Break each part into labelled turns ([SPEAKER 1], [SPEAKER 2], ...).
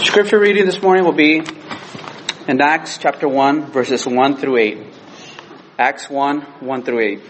[SPEAKER 1] Scripture reading this morning will be in Acts chapter 1, verses 1 through 8. Acts 1, 1 through 8.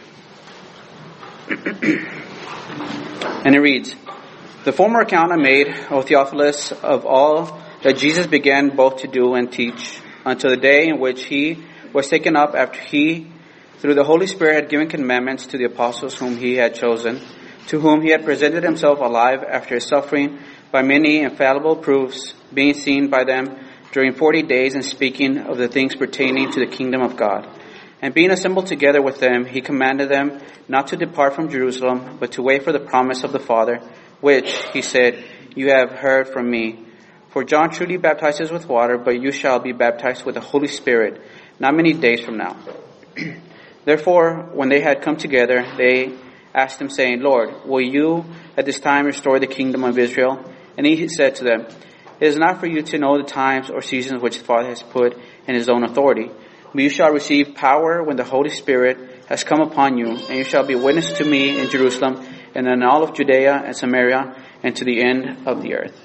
[SPEAKER 1] And it reads, "The former account I made, O Theophilus, of all that Jesus began both to do and teach, until the day in which he was taken up, after he, through the Holy Spirit, had given commandments to the apostles whom he had chosen, to whom he had presented himself alive after his suffering by many infallible proofs, being seen by them during 40 days, and speaking of the things pertaining to the kingdom of God. And being assembled together with them, he commanded them not to depart from Jerusalem, but to wait for the promise of the Father, which, he said, you have heard from me. For John truly baptizes with water, but you shall be baptized with the Holy Spirit not many days from now." Therefore, when they had come together, they asked him, saying, "Lord, will you at this time restore the kingdom of Israel?" And he said to them, "It is not for you to know the times or seasons which the Father has put in his own authority, but you shall receive power when the Holy Spirit has come upon you, and you shall be witnesses to me in Jerusalem, and in all of Judea and Samaria, and to the end of the earth."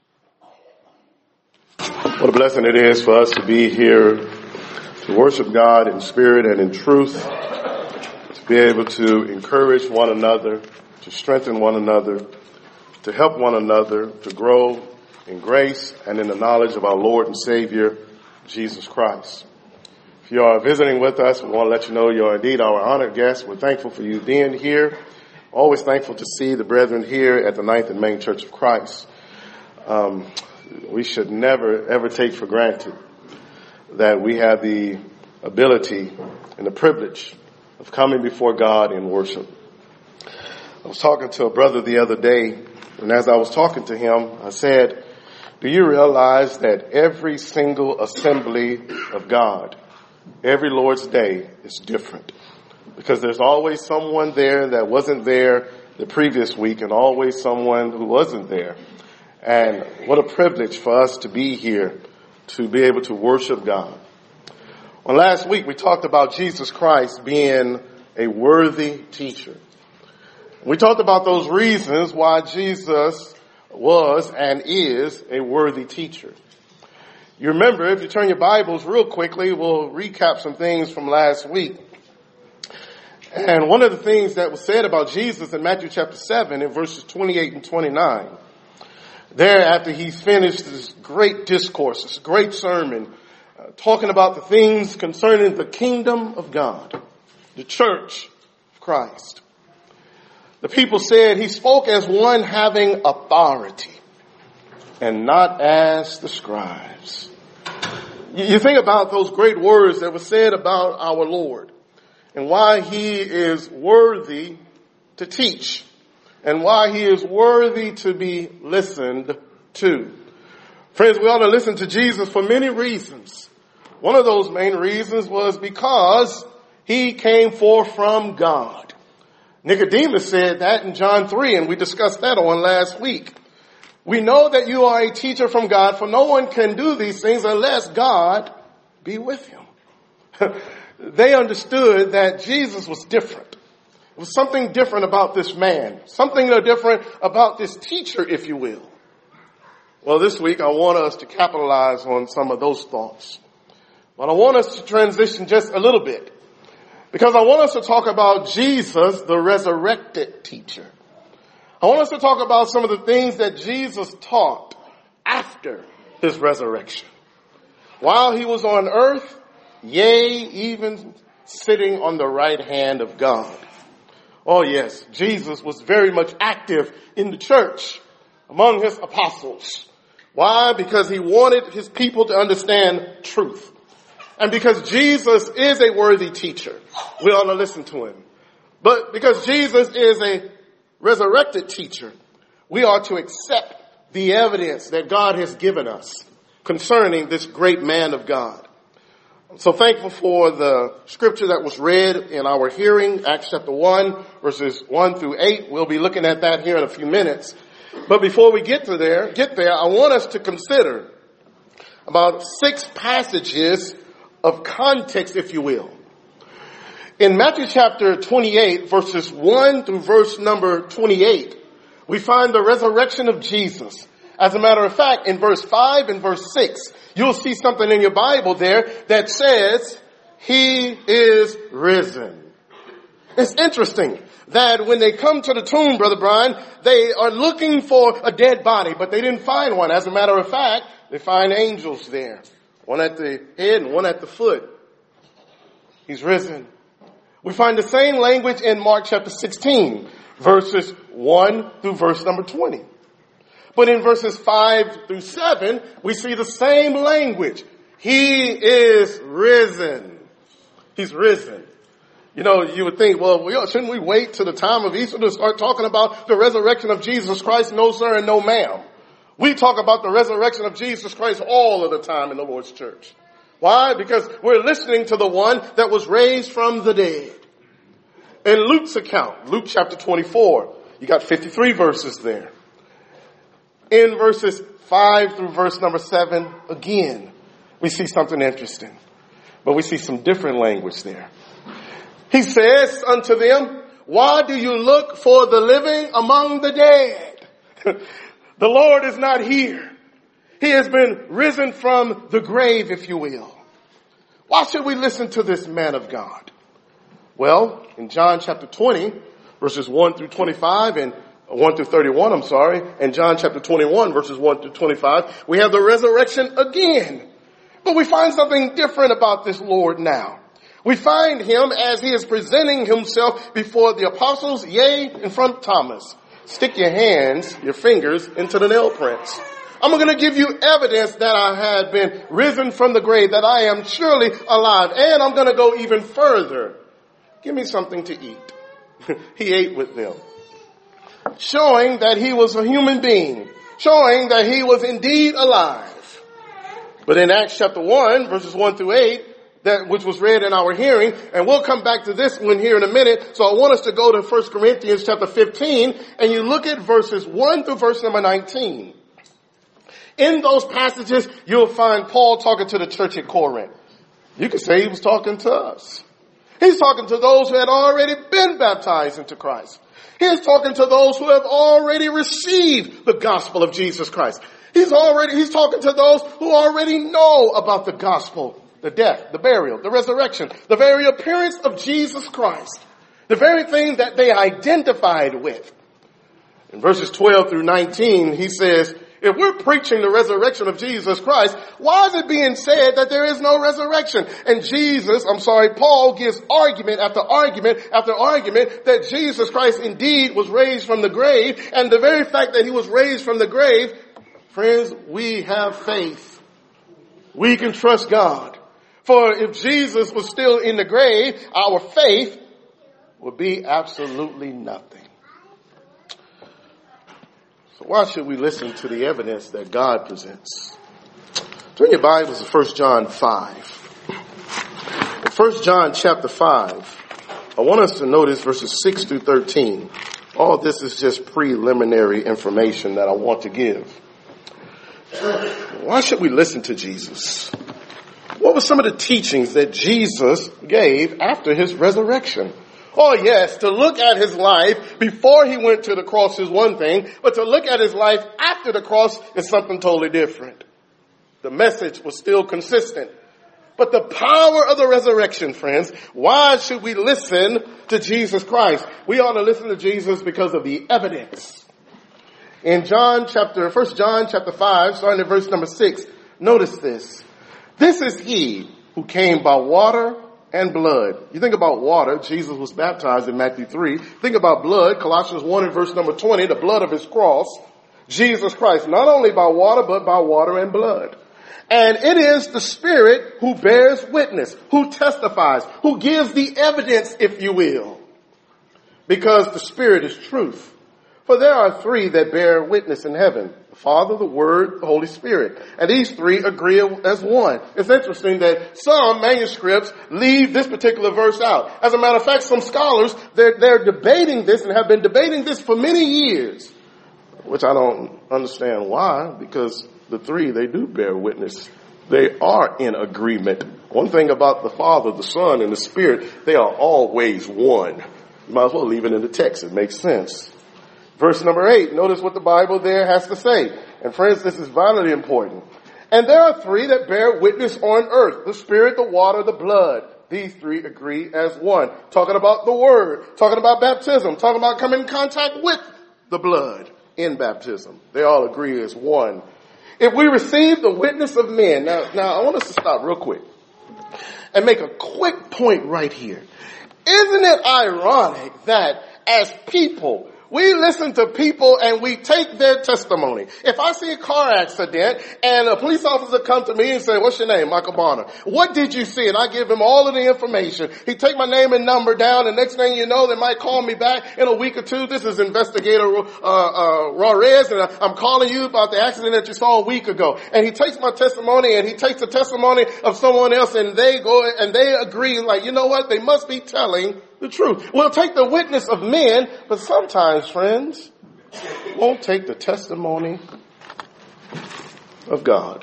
[SPEAKER 2] What a blessing it is for us to be here to worship God in spirit and in truth, to be able to encourage one another, to strengthen one another, to help one another, to grow in grace and in the knowledge of our Lord and Savior, Jesus Christ. If you are visiting with us, we want to let you know you are indeed our honored guest. We're thankful for you being here. Always thankful to see the brethren here at the Ninth and Main Church of Christ. We should never, ever take for granted that we have the ability and the privilege of coming before God in worship. I was talking to a brother the other day, and as I was talking to him, I said, "Do you realize that every single assembly of God, every Lord's Day is different? Because there's always someone there that wasn't there the previous week, and always someone who wasn't there. And what a privilege for us to be here, to be able to worship God." Well, last week we talked about Jesus Christ being a worthy teacher. We talked about those reasons why Jesus was and is a worthy teacher. You remember, if you turn your Bibles real quickly, we'll recap some things from last week. And one of the things that was said about Jesus in Matthew chapter 7 in verses 28 and 29, there after he finished this great discourse, this great sermon, talking about the things concerning the kingdom of God, the church of Christ. The people said he spoke as one having authority and not as the scribes. You think about those great words that were said about our Lord and why he is worthy to teach and why he is worthy to be listened to. Friends, we ought to listen to Jesus for many reasons. One of those main reasons was because he came forth from God. Nicodemus said that in John 3, and we discussed that on last week. "We know that you are a teacher from God, for no one can do these things unless God be with him." They understood that Jesus was different. There was something different about this man, something different about this teacher, if you will. Well, this week I want us to capitalize on some of those thoughts. But I want us to transition just a little bit, because I want us to talk about Jesus, the resurrected teacher. I want us to talk about some of the things that Jesus taught after his resurrection. While he was on earth, yea, even sitting on the right hand of God. Oh yes, Jesus was very much active in the church among his apostles. Why? Because he wanted his people to understand truth. And because Jesus is a worthy teacher, we ought to listen to him. But because Jesus is a resurrected teacher, we ought to accept the evidence that God has given us concerning this great man of God. I'm so thankful for the scripture that was read in our hearing, Acts chapter 1, verses 1 through 8. We'll be looking at that here in a few minutes. But before we get there, I want us to consider about 6 passages of context, if you will. In Matthew chapter 28, verses 1 through verse number 28, we find the resurrection of Jesus As a matter of fact, in verse 5 and verse 6, you'll see something in your Bible there that says, he is risen. It's interesting that when they come to the tomb, Brother Brian, they are looking for a dead body, but they didn't find one. As a matter of fact, they find angels there. One at the head and one at the foot. He's risen. We find the same language in Mark chapter 16, verses 1 through verse number 20. But in verses 5 through 7, we see the same language. He is risen. He's risen. You know, you would think, well, shouldn't we wait till the time of Easter to start talking about the resurrection of Jesus Christ? No, sir, and no, ma'am. We talk about the resurrection of Jesus Christ all of the time in the Lord's church. Why? Because we're listening to the one that was raised from the dead. In Luke's account, Luke chapter 24, you got 53 verses there. In verses 5 through verse number 7, again, we see something interesting. But we see some different language there. He says unto them, why do you look for the living among the dead? The Lord is not here. He has been risen from the grave, if you will. Why should we listen to this man of God? Well, in John chapter 20, verses 1 through 25 and 1 through 31, and John chapter 21, verses 1 through 25, we have the resurrection again. But we find something different about this Lord now. We find him as he is presenting himself before the apostles, yea, in front of Thomas. Stick your hands, your fingers into the nail prints. I'm going to give you evidence that I had been risen from the grave, that I am surely alive. And I'm going to go even further. Give me something to eat. He ate with them, showing that he was a human being, showing that he was indeed alive. But in Acts chapter 1, verses 1 through 8, which was read in our hearing, and we'll come back to this one here in a minute. So I want us to go to 1 Corinthians chapter 15, and you look at verses 1 through verse number 19. In those passages, you'll find Paul talking to the church at Corinth. You could say he was talking to us. He's talking to those who had already been baptized into Christ. He's talking to those who have already received the gospel of Jesus Christ. He's talking to those who already know about the gospel, the death, the burial, the resurrection, the very appearance of Jesus Christ, the very thing that they identified with. In verses 12 through 19, he says, if we're preaching the resurrection of Jesus Christ, why is it being said that there is no resurrection? And Paul gives argument after argument after argument that Jesus Christ indeed was raised from the grave. And the very fact that he was raised from the grave, friends, we have faith. We can trust God. For if Jesus was still in the grave, our faith would be absolutely nothing. So why should we listen to the evidence that God presents? Turn your Bibles to 1 John 5. In 1 John chapter 5, I want us to notice verses 6 through 13. All this is just preliminary information that I want to give. Why should we listen to Jesus? What were some of the teachings that Jesus gave after his resurrection? Oh yes, to look at his life before he went to the cross is one thing, but to look at his life after the cross is something totally different. The message was still consistent. But the power of the resurrection, friends, why should we listen to Jesus Christ? We ought to listen to Jesus because of the evidence. In 1 John chapter 5, starting at verse number 6, notice this. This is he who came by water and blood. You think about water, Jesus was baptized in Matthew 3. Think about blood, Colossians 1 and verse number 20, the blood of his cross. Jesus Christ, not only by water, but by water and blood. And it is the Spirit who bears witness, who testifies, who gives the evidence, if you will. Because the Spirit is truth. For there are three that bear witness in heaven: the Father, the Word, the Holy Spirit. And these three agree as one. It's interesting that some manuscripts leave this particular verse out. As a matter of fact, some scholars, they're debating this and have been debating this for many years. Which I don't understand why, because the three, they do bear witness. They are in agreement. One thing about the Father, the Son, and the Spirit, they are always one. You might as well leave it in the text. It makes sense. Verse number 8, notice what the Bible there has to say. And friends, this is vitally important. And there are three that bear witness on earth: the Spirit, the water, the blood. These three agree as one. Talking about the Word, talking about baptism, talking about coming in contact with the blood in baptism. They all agree as one. If we receive the witness of men, now I want us to stop real quick and make a quick point right here. Isn't it ironic that as people, we listen to people and we take their testimony? If I see a car accident and a police officer comes to me and say, "What's your name?" "Michael Bonner." "What did you see?" And I give him all of the information. He take my name and number down, and next thing you know, they might call me back in a week or two. "This is Investigator Juarez, and I'm calling you about the accident that you saw a week ago." And he takes my testimony and he takes the testimony of someone else, and they go and they agree, like, you know what? They must be telling the truth. We'll take the witness of men, but sometimes, friends, won't take the testimony of God.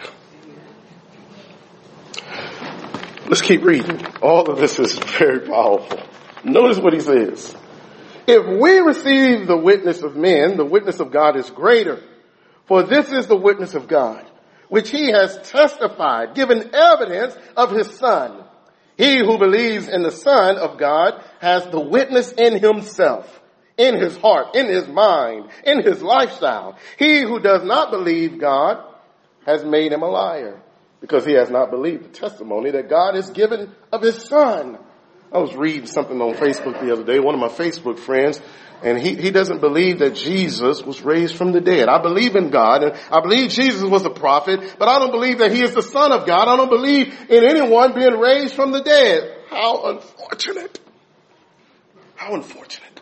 [SPEAKER 2] Let's keep reading. All of this is very powerful. Notice what he says. If we receive the witness of men, the witness of God is greater. For this is the witness of God, which he has testified, given evidence of his Son. He who believes in the Son of God has the witness in himself, in his heart, in his mind, in his lifestyle. He who does not believe God has made him a liar, because he has not believed the testimony that God has given of his Son. I was reading something on Facebook the other day, one of my Facebook friends, and he doesn't believe that Jesus was raised from the dead. I believe in God, and I believe Jesus was a prophet, but I don't believe that he is the Son of God. I don't believe in anyone being raised from the dead. How unfortunate. How unfortunate.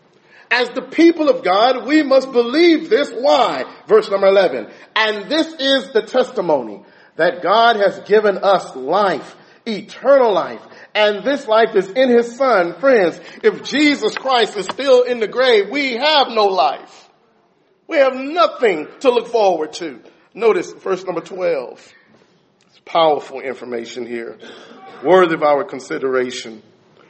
[SPEAKER 2] As the people of God, we must believe this. Why? Verse number 11. And this is the testimony, that God has given us life, eternal life. And this life is in his Son. Friends, if Jesus Christ is still in the grave, we have no life. We have nothing to look forward to. Notice verse number 12. It's powerful information here, worthy of our consideration.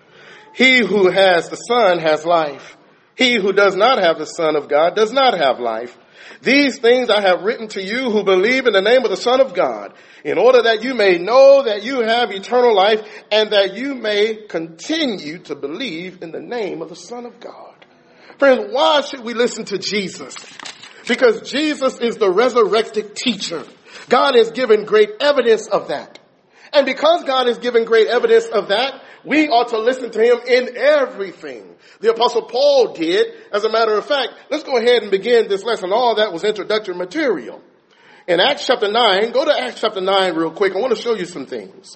[SPEAKER 2] He who has the Son has life. He who does not have the Son of God does not have life. These things I have written to you who believe in the name of the Son of God, in order that you may know that you have eternal life, and that you may continue to believe in the name of the Son of God. Friends, why should we listen to Jesus? Because Jesus is the resurrected teacher. God has given great evidence of that. And because God has given great evidence of that, we ought to listen to him in everything. The Apostle Paul did. As a matter of fact, let's go ahead and begin this lesson. All that was introductory material. In Acts chapter 9, go to Acts chapter 9 real quick. I want to show you some things.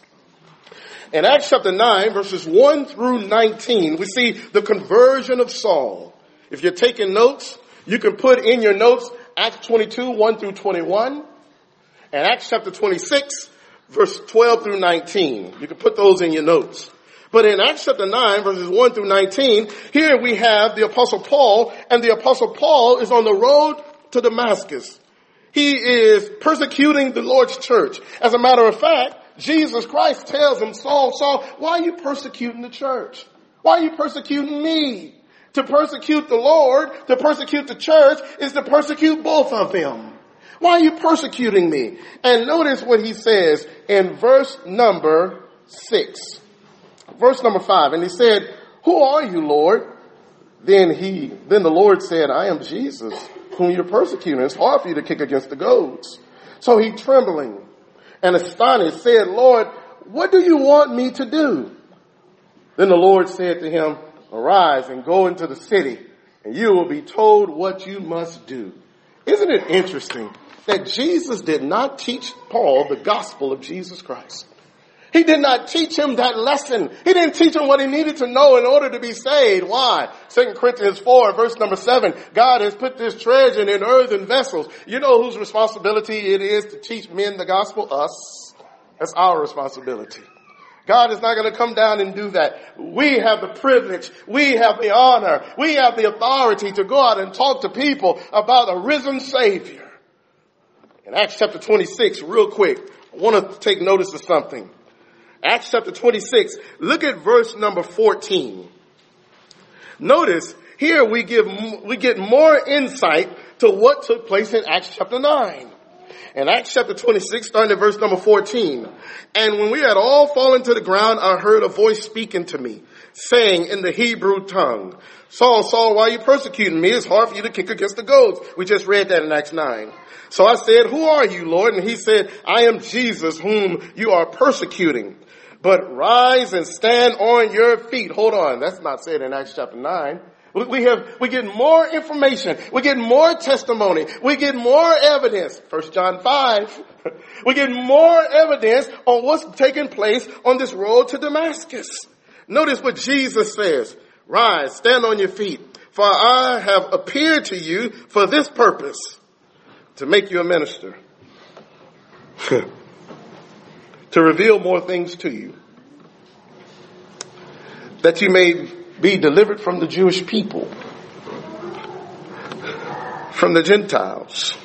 [SPEAKER 2] In Acts chapter 9, verses 1 through 19, we see the conversion of Saul. If you're taking notes, you can put in your notes Acts 22, 1 through 21, and Acts chapter 26, verse 12 through 19. You can put those in your notes. But in Acts chapter 9, verses 1 through 19, here we have the Apostle Paul, and the Apostle Paul is on the road to Damascus. He is persecuting the Lord's church. As a matter of fact, Jesus Christ tells him, "Saul, Saul, why are you persecuting the church? Why are you persecuting me?" To persecute the Lord, to persecute the church, is to persecute both of them. Why are you persecuting me? And notice what he says in verse number 6. Verse number 5, and he said, "Who are you, Lord?" Then the Lord said, "I am Jesus, whom you're persecuting. It's hard for you to kick against the goads." So he, trembling and astonished, said, "Lord, what do you want me to do?" Then the Lord said to him, "Arise and go into the city, and you will be told what you must do." Isn't it interesting that Jesus did not teach Paul the gospel of Jesus Christ? He did not teach him that lesson. He didn't teach him what he needed to know in order to be saved. Why? 2 Corinthians 4, verse number 7. God has put this treasure in earthen vessels. You know whose responsibility it is to teach men the gospel? Us. That's our responsibility. God is not going to come down and do that. We have the privilege. We have the honor. We have the authority to go out and talk to people about a risen Savior. In Acts chapter 26, real quick, I want to take notice of something. Acts chapter 26, look at verse number 14. Notice here we get more insight to what took place in Acts chapter 9. In Acts chapter 26, starting at verse number 14. And when we had all fallen to the ground, I heard a voice speaking to me, saying in the Hebrew tongue, Saul, Saul, why are you persecuting me? It's hard for you to kick against the goads. We just read that in Acts 9. So I said, who are you, Lord? And he said, I am Jesus whom you are persecuting. But rise and stand on your feet. Hold on. That's not said in Acts chapter 9. We get more information. We get more testimony. We get more evidence. 1 John 5. We get more evidence on what's taking place on this road to Damascus. Notice what Jesus says. Rise, stand on your feet. For I have appeared to you for this purpose, to make you a minister. To reveal more things to you. That you may be delivered from the Jewish people, from the Gentiles,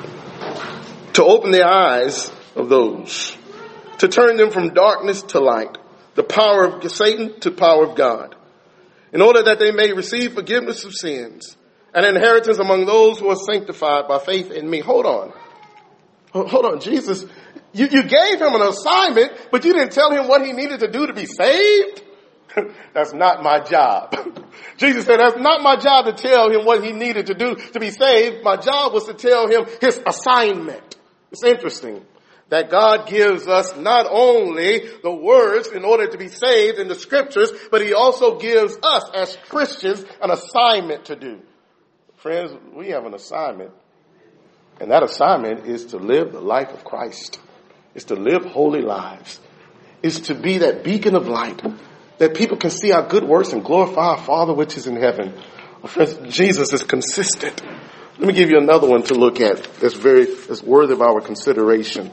[SPEAKER 2] to open the eyes of those, to turn them from darkness to light, the power of Satan to power of God, in order that they may receive forgiveness of sins and inheritance among those who are sanctified by faith in me. Hold on, Jesus, you gave him an assignment, but you didn't tell him what he needed to do to be saved? That's not my job. Jesus said, that's not my job to tell him what he needed to do to be saved. My job was to tell him his assignment. It's interesting that God gives us not only the words in order to be saved in the scriptures, but he also gives us as Christians an assignment to do. Friends, we have an assignment. And that assignment is to live the life of Christ. It's to live holy lives. It's to be that beacon of light, that people can see our good works and glorify our Father which is in heaven. Well, friends, Jesus is consistent. Let me give you another one to look at that's worthy of our consideration.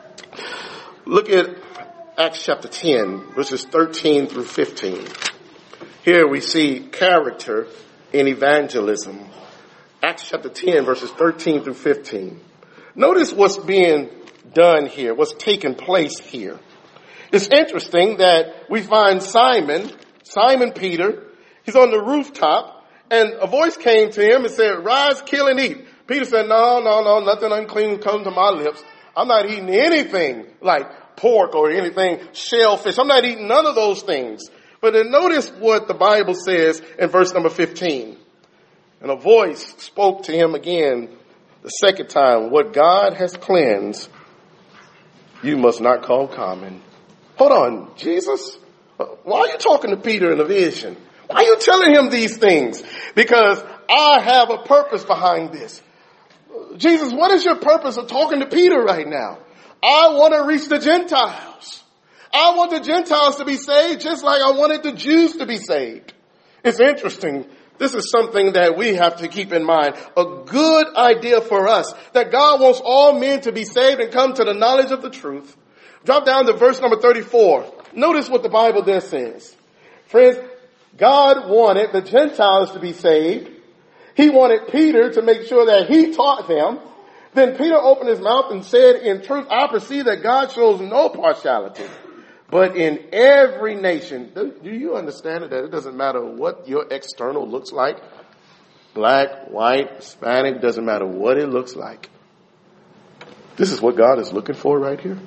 [SPEAKER 2] Look at Acts chapter 10, verses 13 through 15. Here we see character in evangelism. Acts chapter 10, verses 13 through 15. Notice what's being done here, what's taking place here. It's interesting that we find Simon Peter, he's on the rooftop, and a voice came to him and said, rise, kill, and eat. Peter said, no, nothing unclean comes to my lips. I'm not eating anything like pork or anything shellfish. I'm not eating none of those things. But then notice what the Bible says in verse number 15. And a voice spoke to him again the second time, what God has cleansed, you must not call common. Hold on, Jesus, why are you talking to Peter in a vision? Why are you telling him these things? Because I have a purpose behind this. Jesus, what is your purpose of talking to Peter right now? I want to reach the Gentiles. I want the Gentiles to be saved just like I wanted the Jews to be saved. It's interesting. This is something that we have to keep in mind. A good idea for us that God wants all men to be saved and come to the knowledge of the truth. Drop down to verse number 34. Notice what the Bible there says. Friends, God wanted the Gentiles to be saved. He wanted Peter to make sure that he taught them. Then Peter opened his mouth and said, in truth, I perceive that God shows no partiality, but in every nation. Do you understand that it doesn't matter what your external looks like? Black, white, Hispanic, doesn't matter what it looks like. This is what God is looking for right here.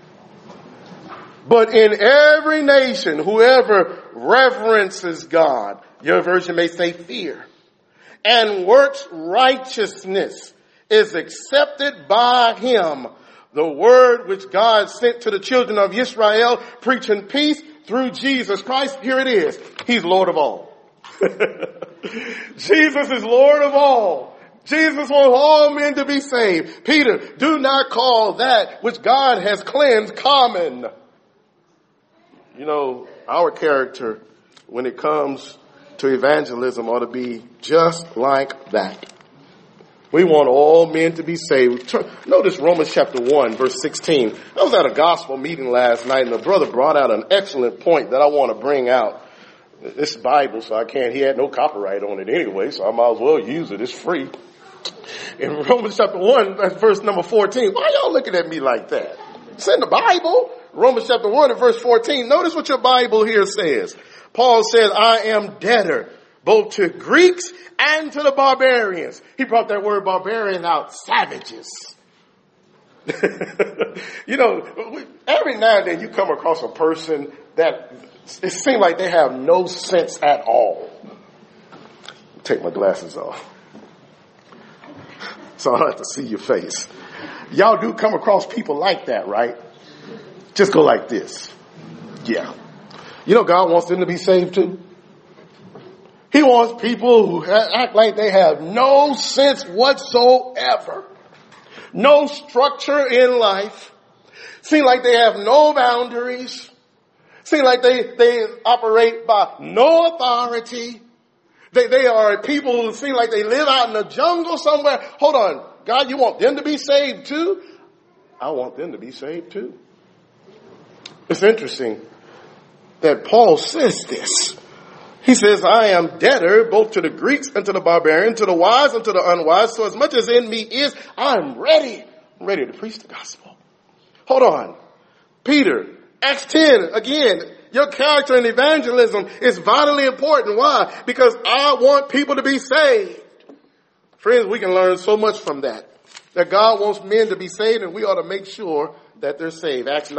[SPEAKER 2] But in every nation, whoever reverences God, your version may say fear, and works righteousness is accepted by him. The word which God sent to the children of Israel, preaching peace through Jesus Christ. Here it is. He's Lord of all. Jesus is Lord of all. Jesus wants all men to be saved. Peter, do not call that which God has cleansed common. You know, our character when it comes to evangelism ought to be just like that. We want all men to be saved. Notice Romans chapter 1, verse 16. I was at a gospel meeting last night, and a brother brought out an excellent point that I want to bring out. This Bible, so he had no copyright on it anyway, so I might as well use it. It's free. In Romans chapter 1, verse number 14. Why y'all looking at me like that? It's in the Bible. Romans chapter 1 and verse 14. Notice what your Bible here says. Paul says, I am debtor both to Greeks and to the barbarians. He brought that word barbarian out, savages. You know, every now and then you come across a person that it seems like they have no sense at all. Take my glasses off, so I don't have to see your face. Y'all do come across people like that, right? Just go like this. Yeah. You know God wants them to be saved too. He wants people who act like they have no sense whatsoever. No structure in life. Seem like they have no boundaries. Seem like they operate by no authority. They are people who seem like they live out in the jungle somewhere. Hold on. God, you want them to be saved too? I want them to be saved too. It's interesting that Paul says this. He says, I am debtor both to the Greeks and to the barbarian, to the wise and to the unwise. So as much as in me is, I'm ready. I'm ready to preach the gospel. Hold on. Peter, Acts 10, again, your character in evangelism is vitally important. Why? Because I want people to be saved. Friends, we can learn so much from that. That God wants men to be saved, and we ought to make sure that they're saved. Acts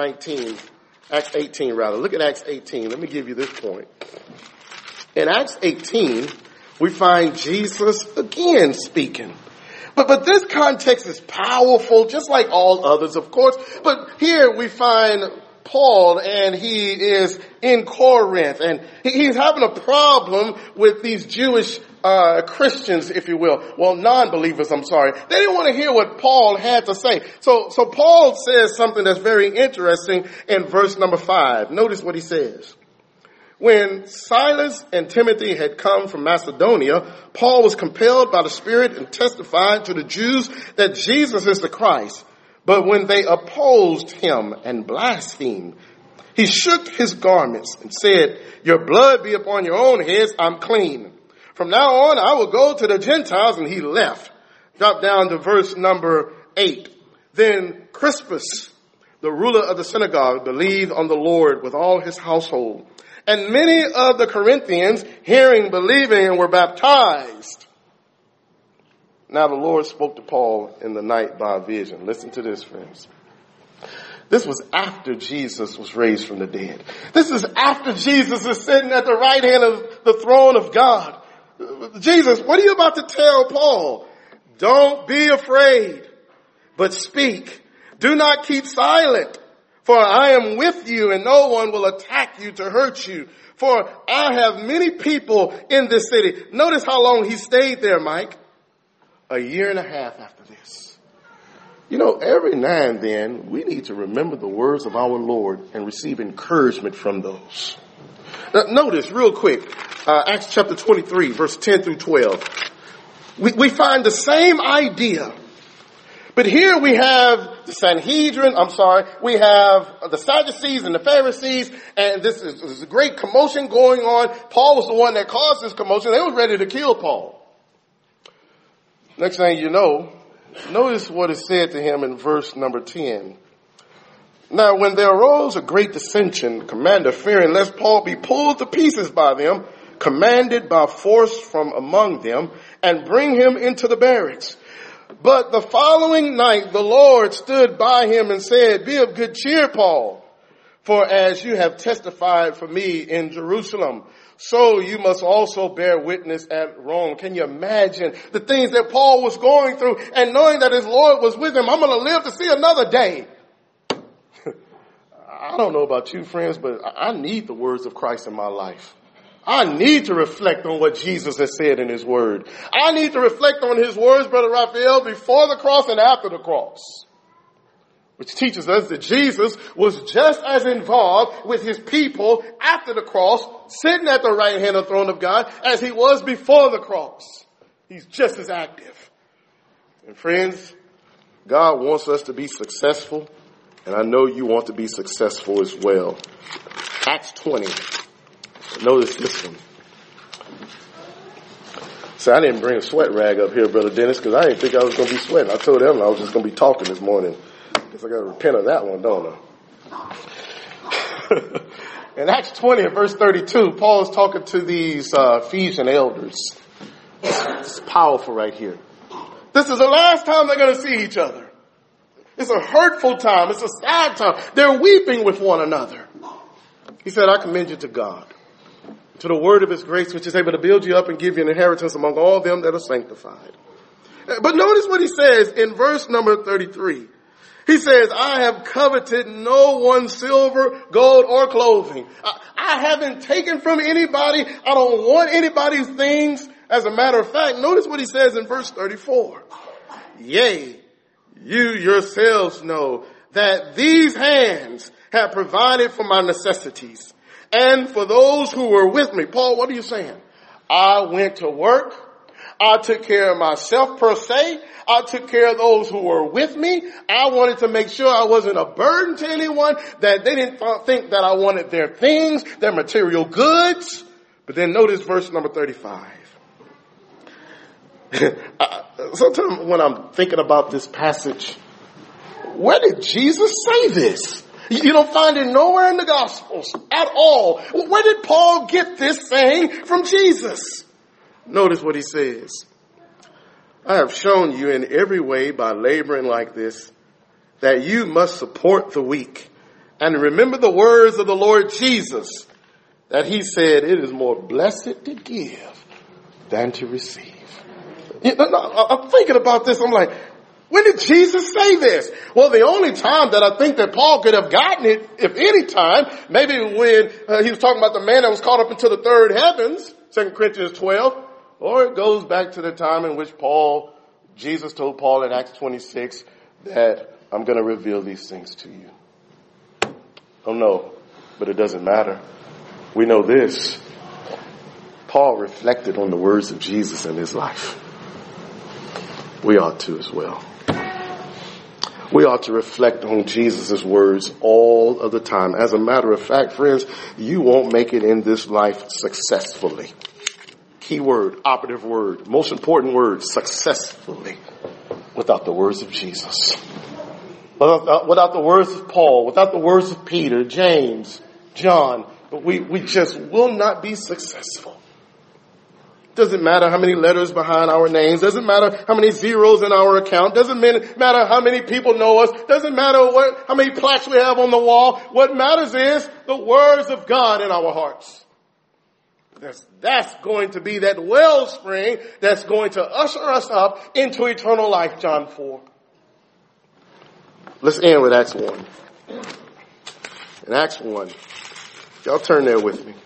[SPEAKER 2] 18 rather. Look at Acts 18. Let me give you this point. In Acts 18, we find Jesus again speaking. But this context is powerful, just like all others, of course. But here we find Paul, and he is in Corinth, and he's having a problem with these Jewish Christians, if you will. Well, non-believers, I'm sorry. They didn't want to hear what Paul had to say. So Paul says something that's very interesting in verse number 5. Notice what he says. When Silas and Timothy had come from Macedonia, Paul was compelled by the Spirit and testified to the Jews that Jesus is the Christ. But when they opposed him and blasphemed, he shook his garments and said, your blood be upon your own heads, I'm clean. From now on, I will go to the Gentiles, and he left. Drop down to verse number 8. Then Crispus, the ruler of the synagogue, believed on the Lord with all his household. And many of the Corinthians, hearing, believing, and were baptized. Now the Lord spoke to Paul in the night by a vision. Listen to this, friends. This was after Jesus was raised from the dead. This is after Jesus is sitting at the right hand of the throne of God. Jesus, what are you about to tell Paul? Don't be afraid, but speak. Do not keep silent. For I am with you, and no one will attack you to hurt you. For I have many people in this city. Notice how long he stayed there, Mike. 1.5 years after this. You know, every now and then, we need to remember the words of our Lord and receive encouragement from those. Now, notice real quick, Acts chapter 23, verse 10 through 12. We find the same idea. But here we have the Sanhedrin, we have the Sadducees and the Pharisees, and this is a great commotion going on. Paul was the one that caused this commotion. They were ready to kill Paul. Next thing you know, notice what is said to him in verse number 10. Now when there arose a great dissension, the commander, fearing lest Paul be pulled to pieces by them, commanded by force from among them, and bring him into the barracks. But the following night the Lord stood by him and said, be of good cheer, Paul, for as you have testified for me in Jerusalem, so you must also bear witness at Rome. Can you imagine the things that Paul was going through, and knowing that his Lord was with him? I'm going to live to see another day. I don't know about you, friends, but I need the words of Christ in my life. I need to reflect on what Jesus has said in his word. I need to reflect on his words, Brother Raphael, before the cross and after the cross. Which teaches us that Jesus was just as involved with his people after the cross, sitting at the right hand of the throne of God, as he was before the cross. He's just as active. And friends, God wants us to be successful, and I know you want to be successful as well. Acts 20. Notice this one. So I didn't bring a sweat rag up here, Brother Dennis, because I didn't think I was going to be sweating. I told them I was just going to be talking this morning. Guess I got to repent of that one, don't I? In Acts 20 and verse 32, Paul is talking to these Ephesian elders. It's powerful right here. This is the last time they're going to see each other. It's a hurtful time. It's a sad time. They're weeping with one another. He said, I commend you to God, to the word of his grace, which is able to build you up and give you an inheritance among all them that are sanctified. But notice what he says in verse number 33. He says, I have coveted no one's silver, gold, or clothing. I haven't taken from anybody. I don't want anybody's things. As a matter of fact, notice what he says in verse 34. Yea, you yourselves know that these hands have provided for my necessities and for those who were with me. Paul, what are you saying? I went to work. I took care of myself per se. I took care of those who were with me. I wanted to make sure I wasn't a burden to anyone, that they didn't think that I wanted their things, their material goods. But then notice verse number 35. Sometimes when I'm thinking about this passage, where did Jesus say this? You don't find it nowhere in the Gospels at all. Where did Paul get this saying from Jesus? Notice what he says. I have shown you in every way by laboring like this that you must support the weak. And remember the words of the Lord Jesus, that he said, it is more blessed to give than to receive. I'm thinking about this. I'm like, when did Jesus say this? Well, the only time that I think that Paul could have gotten it, if any time, maybe when he was talking about the man that was caught up into the third heavens, 2 Corinthians 12, or it goes back to the time in which Jesus told Paul in Acts 26 that I'm going to reveal these things to you. Don't know, but it doesn't matter. We know this. Paul reflected on the words of Jesus in his life. We ought to as well. We ought to reflect on Jesus' words all of the time. As a matter of fact, friends, you won't make it in this life successfully. Key word, operative word, most important word, successfully, without the words of Jesus. Without the words of Paul, without the words of Peter, James, John, we just will not be successful. Doesn't matter how many letters behind our names. Doesn't matter how many zeros in our account. Doesn't matter how many people know us. Doesn't matter how many plaques we have on the wall. What matters is the words of God in our hearts. That's going to be that wellspring that's going to usher us up into eternal life, John 4. Let's end with Acts 1. In Acts 1, y'all turn there with me.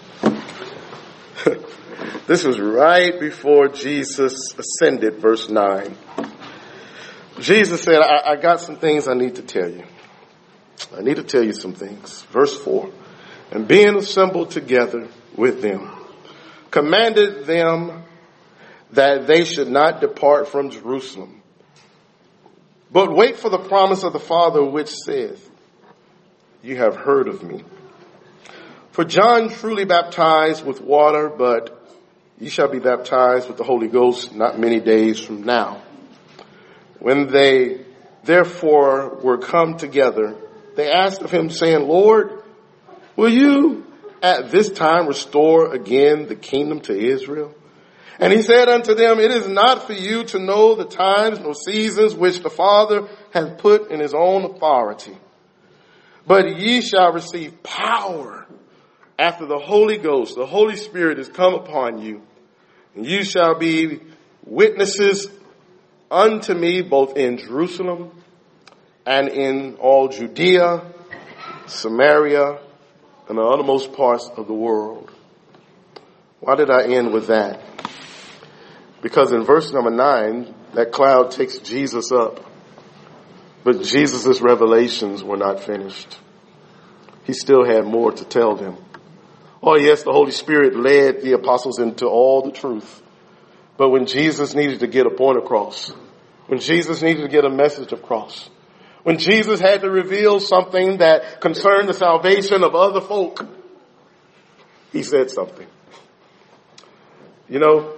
[SPEAKER 2] This was right before Jesus ascended, verse 9. Jesus said, I got some things I need to tell you. I need to tell you some things. Verse 4. And being assembled together with them, commanded them that they should not depart from Jerusalem, but wait for the promise of the Father, which saith, you have heard of me. For John truly baptized with water, but ye shall be baptized with the Holy Ghost not many days from now. When they therefore were come together, they asked of him, saying, Lord, will you at this time restore again the kingdom to Israel? And he said unto them, it is not for you to know the times nor seasons which the Father hath put in his own authority, but ye shall receive power after the Holy Ghost, the Holy Spirit, is come upon you. And you shall be witnesses unto me both in Jerusalem and in all Judea, Samaria, and the uttermost parts of the world. Why did I end with that? Because in verse number 9, that cloud takes Jesus up. But Jesus' revelations were not finished. He still had more to tell them. Oh yes, the Holy Spirit led the apostles into all the truth. But when Jesus needed to get a point across, when Jesus needed to get a message across, when Jesus had to reveal something that concerned the salvation of other folk, he said something. You know,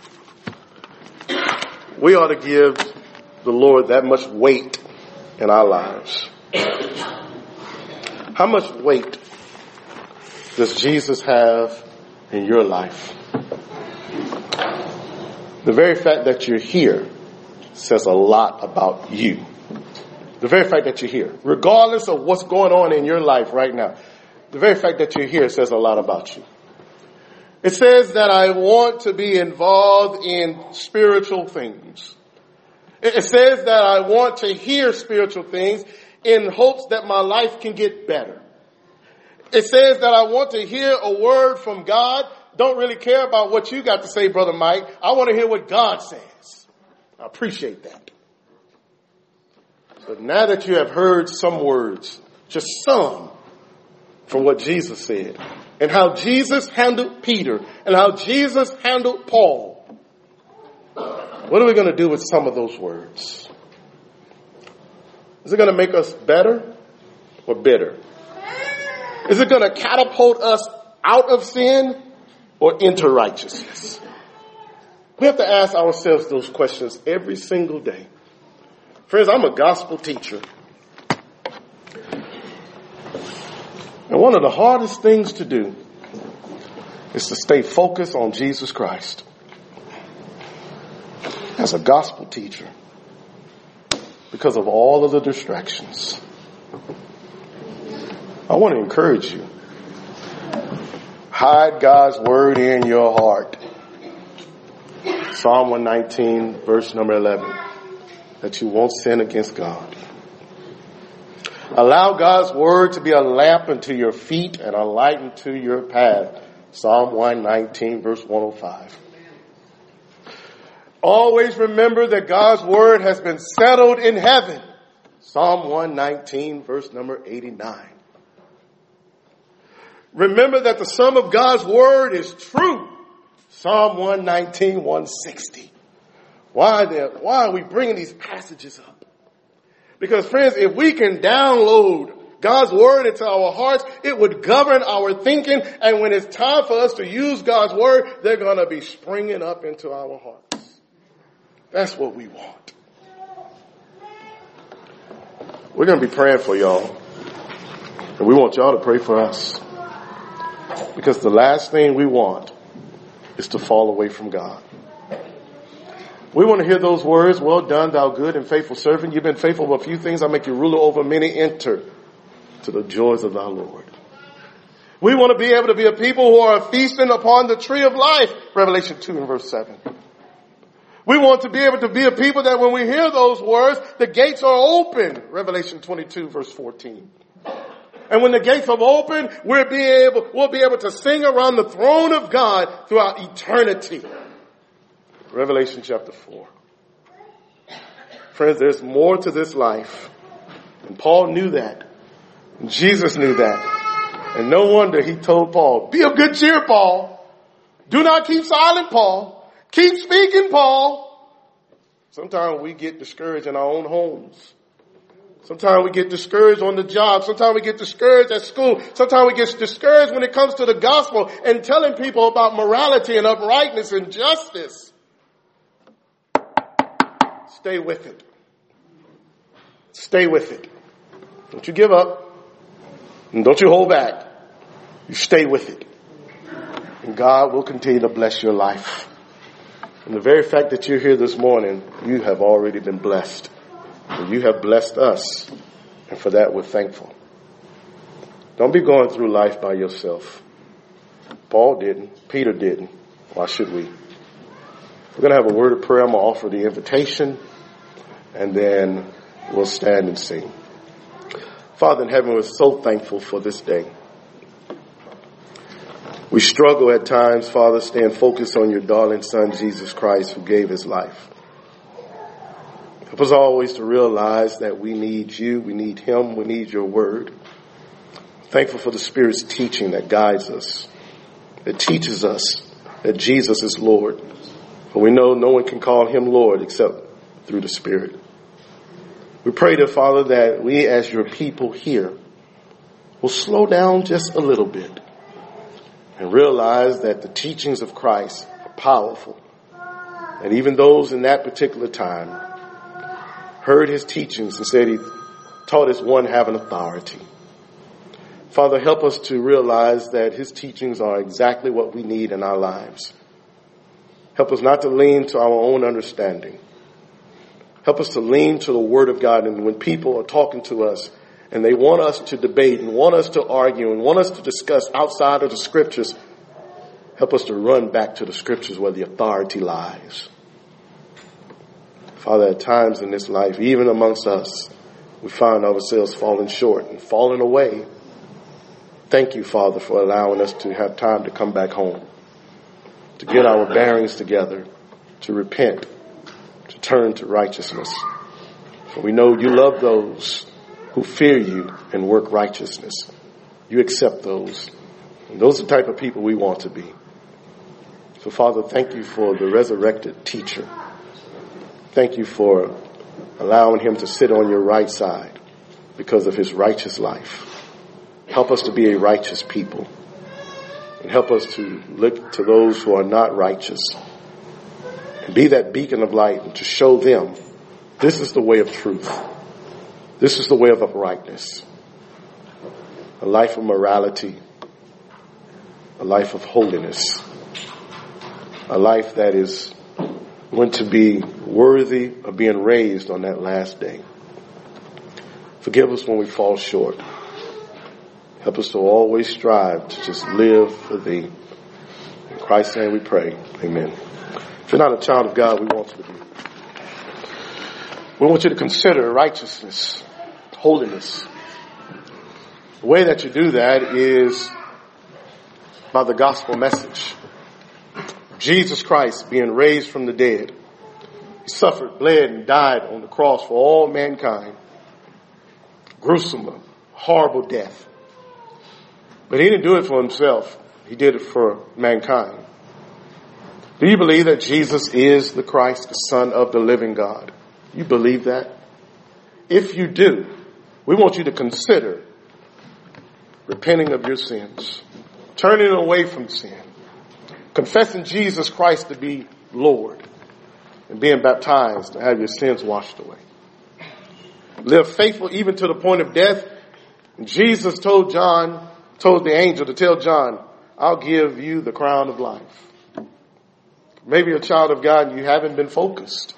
[SPEAKER 2] we ought to give the Lord that much weight in our lives. How much weight does Jesus have in your life? The very fact that you're here says a lot about you. The very fact that you're here, regardless of what's going on in your life right now, the very fact that you're here says a lot about you. It says that I want to be involved in spiritual things. It says that I want to hear spiritual things in hopes that my life can get better. It says that I want to hear a word from God. Don't really care about what you got to say, Brother Mike. I want to hear what God says. I appreciate that. But now that you have heard some words, just some, from what Jesus said, and how Jesus handled Peter, and how Jesus handled Paul, what are we going to do with some of those words? Is it going to make us better or bitter? Is it going to catapult us out of sin or into righteousness? We have to ask ourselves those questions every single day. Friends, I'm a gospel teacher. And one of the hardest things to do is to stay focused on Jesus Christ. As a gospel teacher, because of all of the distractions, I want to encourage you. Hide God's word in your heart. Psalm 119, verse number 11. That you won't sin against God. Allow God's word to be a lamp unto your feet and a light unto your path. Psalm 119, verse 105. Always remember that God's word has been settled in heaven. Psalm 119, verse number 89. Remember that the sum of God's word is true. Psalm 119, 160. Why are we bringing these passages up? Because, friends, if we can download God's word into our hearts, it would govern our thinking. And when it's time for us to use God's word, they're going to be springing up into our hearts. That's what we want. We're going to be praying for y'all. And we want y'all to pray for us. Because the last thing we want is to fall away from God. We want to hear those words, well done, thou good and faithful servant. You've been faithful with a few things. I'll make you ruler over many. Enter to the joys of thy Lord. We want to be able to be a people who are feasting upon the tree of life. Revelation 2 and verse 7. We want to be able to be a people that when we hear those words, the gates are open. Revelation 22 verse 14. And when the gates are open, we'll be able to sing around the throne of God throughout eternity. Revelation chapter 4. Friends, there's more to this life. And Paul knew that. And Jesus knew that. And no wonder he told Paul, be of good cheer, Paul. Do not keep silent, Paul. Keep speaking, Paul. Sometimes we get discouraged in our own homes. Sometimes we get discouraged on the job. Sometimes we get discouraged at school. Sometimes we get discouraged when it comes to the gospel and telling people about morality and uprightness and justice. Stay with it. Stay with it. Don't you give up. And don't you hold back. You stay with it. And God will continue to bless your life. And the very fact that you're here this morning, you have already been blessed. And you have blessed us. And for that, we're thankful. Don't be going through life by yourself. Paul didn't. Peter didn't. Why should we? We're going to have a word of prayer. I'm going to offer the invitation. And then we'll stand and sing. Father in heaven, we're so thankful for this day. We struggle at times, Father, staying focused on your darling Son, Jesus Christ, who gave his life. Help us always to realize that we need you, we need him, we need your word. Thankful for the Spirit's teaching that guides us, that teaches us that Jesus is Lord. For we know no one can call him Lord except through the Spirit. We pray that, Father, that we as your people here will slow down just a little bit and realize that the teachings of Christ are powerful. And even those in that particular time heard his teachings and said he taught as one having authority. Father, help us to realize that his teachings are exactly what we need in our lives. Help us not to lean to our own understanding. Help us to lean to the Word of God. And when people are talking to us and they want us to debate and want us to argue and want us to discuss outside of the Scriptures, help us to run back to the Scriptures where the authority lies. Father, at times in this life, even amongst us, we find ourselves falling short and falling away. Thank you, Father, for allowing us to have time to come back home, to get our bearings together, to repent, to turn to righteousness. For we know you love those who fear you and work righteousness. You accept those. And those are the type of people we want to be. So, Father, thank you for the resurrected teacher. Thank you for allowing him to sit on your right side because of his righteous life. Help us to be a righteous people. And help us to look to those who are not righteous and be that beacon of light and to show them this is the way of truth. This is the way of uprightness. A life of morality. A life of holiness. A life that is going to be worthy of being raised on that last day. Forgive us when we fall short. Help us to always strive to just live for thee. In Christ's name we pray. Amen. If you're not a child of God, we want you to be. We want you to consider righteousness, holiness. The way that you do that is by the gospel message. Jesus Christ being raised from the dead. He suffered, bled, and died on the cross for all mankind. Gruesome, horrible death. But he didn't do it for himself. He did it for mankind. Do you believe that Jesus is the Christ, the Son of the living God? You believe that? If you do, we want you to consider repenting of your sins, turning away from sin, confessing Jesus Christ to be Lord, and being baptized to have your sins washed away. Live faithful even to the point of death. And Jesus told the angel to tell John, I'll give you the crown of life. Maybe you're a child of God and you haven't been focused.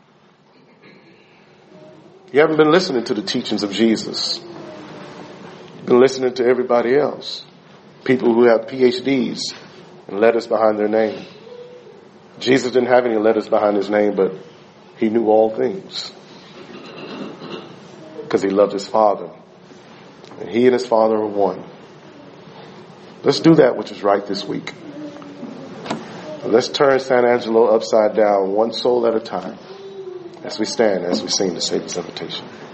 [SPEAKER 2] You haven't been listening to the teachings of Jesus. You've been listening to everybody else. People who have PhDs and letters behind their name. Jesus didn't have any letters behind his name, but he knew all things. Because he loved his Father. And he and his Father are one. Let's do that which is right this week. Let's turn San Angelo upside down, one soul at a time, as we stand, as we sing the Savior's invitation.